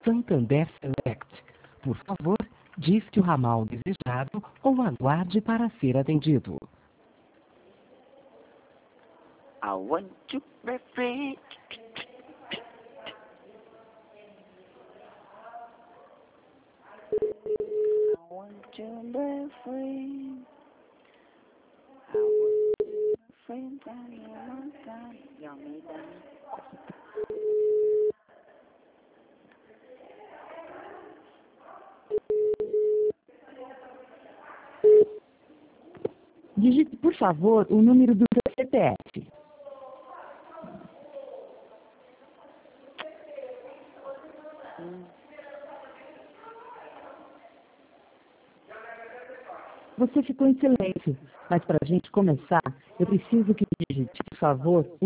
Santander Select. Por favor, disque o ramal desejado ou aguarde para ser atendido. I want to be free. I want to be free. I want to be free. Digite, por favor, o número do seu CPF. Você ficou em silêncio, mas para a gente começar, eu preciso que digite, por favor,